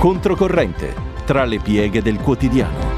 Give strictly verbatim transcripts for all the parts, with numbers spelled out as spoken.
Controcorrente, tra le pieghe del quotidiano.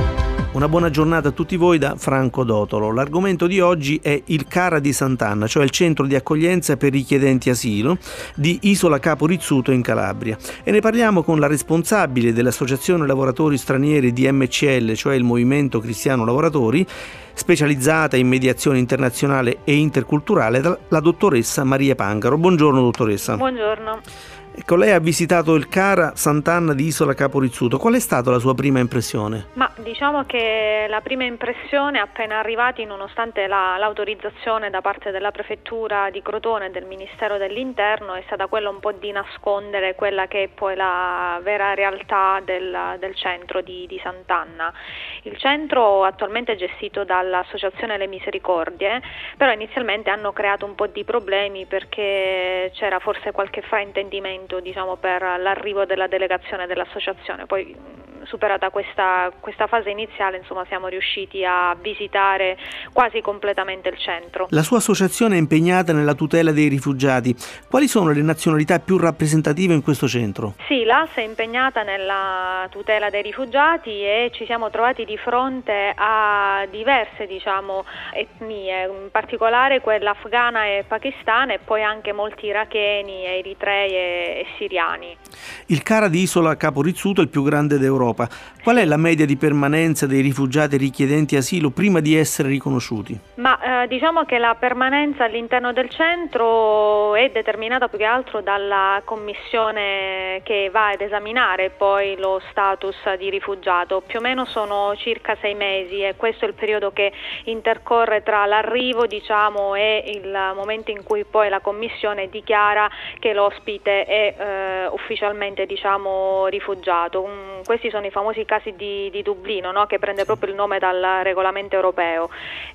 Una buona giornata a tutti voi da Franco Dotolo. L'argomento di oggi è il CARA di Sant'Anna, cioè il centro di accoglienza per richiedenti asilo di Isola Capo Rizzuto in Calabria. E ne parliamo con la responsabile dell'Associazione Lavoratori Stranieri di M C L, cioè il Movimento Cristiano Lavoratori, specializzata in mediazione internazionale e interculturale, la dottoressa Maria Pancaro. Buongiorno dottoressa. Buongiorno. Ecco, lei ha visitato il CARA Sant'Anna di Isola Capo Rizzuto. Qual è stata la sua prima impressione? Ma diciamo che la prima impressione appena arrivati, nonostante la, l'autorizzazione da parte della prefettura di Crotone e del Ministero dell'Interno, è stata quella un po' di nascondere quella che è poi la vera realtà del, del centro di, di Sant'Anna. Il centro attualmente è gestito dall'Associazione Le Misericordie, però inizialmente hanno creato un po' di problemi perché c'era forse qualche fraintendimento, diciamo, per l'arrivo della delegazione dell'associazione. Poi superata questa, questa fase iniziale, insomma, siamo riusciti a visitare quasi completamente il centro. La sua associazione è impegnata nella tutela dei rifugiati. Quali sono le nazionalità più rappresentative in questo centro? Sì, l'A S è impegnata nella tutela dei rifugiati e ci siamo trovati di fronte a diverse, diciamo, etnie, in particolare quella afghana e pakistana, e poi anche molti iracheni, eritrei e siriani. Il CARA di Isola Capo Rizzuto è il più grande d'Europa. Qual è la media di permanenza dei rifugiati richiedenti asilo prima di essere riconosciuti? Ma eh, diciamo che la permanenza all'interno del centro è determinata più che altro dalla commissione che va ad esaminare poi lo status di rifugiato. Più o meno sono circa sei mesi e questo è il periodo che intercorre tra l'arrivo, diciamo, e il momento in cui poi la commissione dichiara che l'ospite è eh, ufficialmente, diciamo, rifugiato. Um, questi sono i famosi casi di, di Dublino, no? Che prende proprio il nome dal regolamento europeo.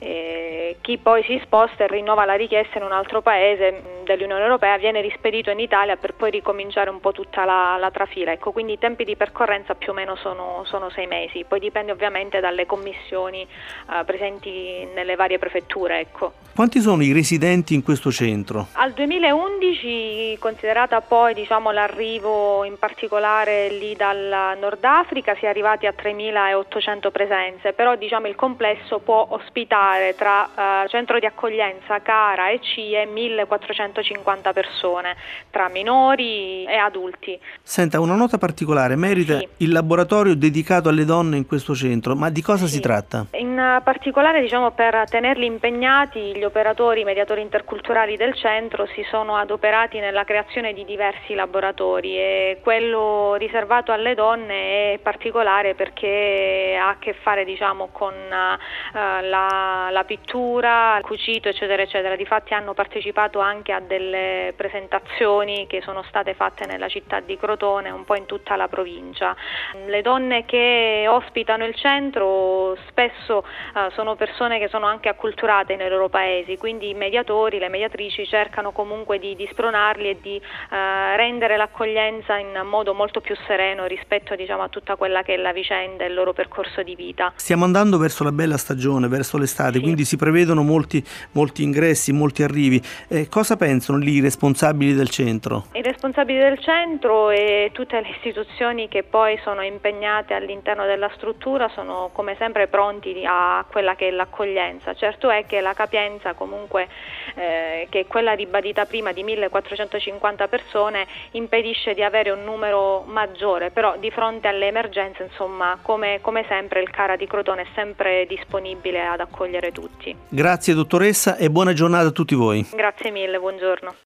Eh, chi poi si sposta e rinnova la richiesta in un altro paese dell'Unione Europea viene rispedito in Italia per poi ricominciare un po' tutta la, la trafila. Ecco, quindi i tempi di percorrenza più o meno sono, sono sei mesi, poi dipende ovviamente dalle commissioni eh, presenti nelle varie prefetture. Ecco. Quanti sono i residenti in questo centro? Al duemilaundici, considerata poi, diciamo, l'arrivo in particolare lì dal Nord Africa, si è arrivati a tremilaottocento presenze, però diciamo il complesso può ospitare tra eh, centro di accoglienza, CARA e C I E millequattrocentocinquanta persone, tra minori e adulti. Senta, una nota particolare merita sì. il laboratorio dedicato alle donne in questo centro, ma di cosa sì. si tratta? In particolare, diciamo, per tenerli impegnati, gli operatori, i mediatori interculturali del centro si sono adoperati nella creazione di diversi laboratori, e quello riservato alle donne è particolare perché ha a che fare, diciamo, con uh, la, la pittura, il cucito, eccetera eccetera. Difatti hanno partecipato anche a delle presentazioni che sono state fatte nella città di Crotone, un po' in tutta la provincia. Le donne che ospitano il centro spesso uh, sono persone che sono anche acculturate nei loro paesi, quindi i mediatori, le mediatrici cercano comunque di, di spronarli e di uh, rendere l'accoglienza in modo molto più sereno rispetto, diciamo, a tutta quella che è la vicenda e il loro percorso di vita. Stiamo andando verso la bella stagione, verso l'estate, sì. quindi si prevedono molti, molti ingressi, molti arrivi. Eh, cosa pensano lì i responsabili del centro? I responsabili del centro e tutte le istituzioni che poi sono impegnate all'interno della struttura sono come sempre pronti a quella che è l'accoglienza. Certo è che la capienza comunque, eh, che è quella ribadita prima di millequattrocentocinquanta persone, impedisce di avere un numero maggiore, però di fronte alle emergenze, insomma, come, come sempre il CARA di Crotone è sempre disponibile ad accogliere tutti. Grazie dottoressa e buona giornata a tutti voi. Grazie mille, buongiorno.